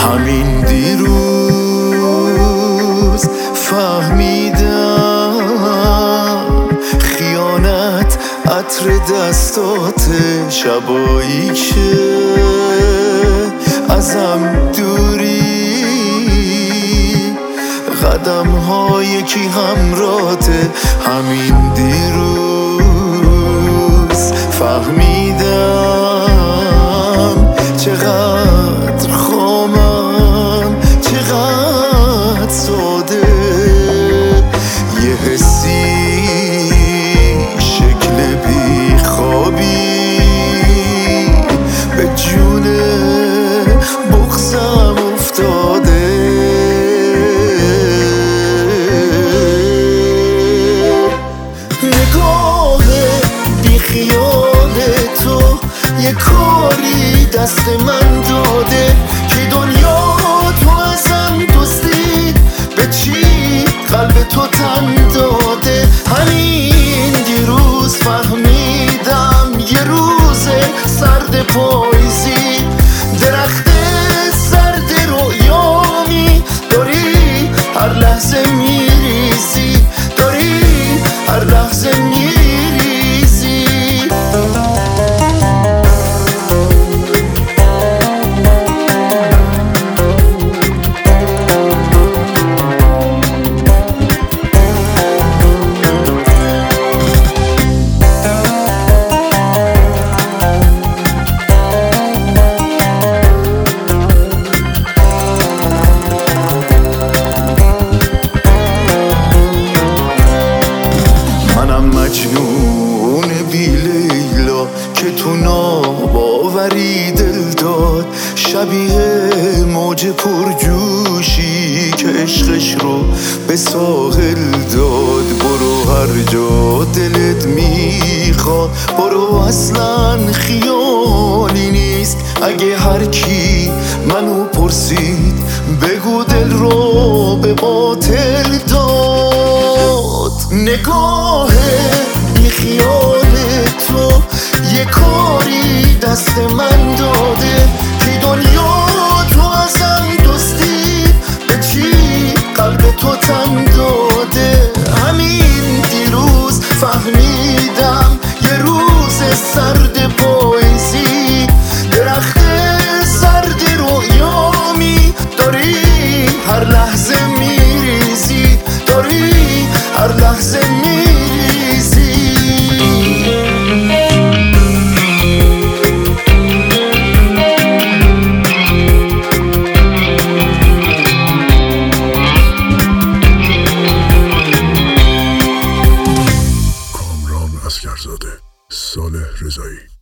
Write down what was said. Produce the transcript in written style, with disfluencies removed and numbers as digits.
همین دیروز فهمیدم خیانت عطر دستاته، شبایی که ازم دوری قدم ها یکی همراته. همین دیروز فهمیدم چقدر خامم، چقدر ساده، یه حسی شکل بی خوابی به جون بغضم افتاده. نگاه بی خیال تو یه کاری دست من داده که دنیا تو ازم دزدید، به چی قلب تو تن داده. همین دیروز فهمیدم یه روز سرد پاییزی، درخت سرد رویامی داری هر لحظه میریزی، داری هر لحظه میریزی. مجنون بی لیلا که تو ناباوری دل داد، شبیه موج پرجوشی که عشقش رو به ساحل داد. برو هر جا دلت میخواد برو، اصلا خیالی نیست. اگه هر کی منو پرسید بگو دل رو به باطل داد. نگاه بی خیال تو یه کاری دست من داده که دنیا تو ازم دزدید، به چی قلب تو تن داده. همین دیروز فهمیدم یه روز سرد پاییزی، درخت سرد رویامی داری هر لحظه میریزی، داری هر لحظه میریزی. کامران عسگرزاده، صالح رضایی.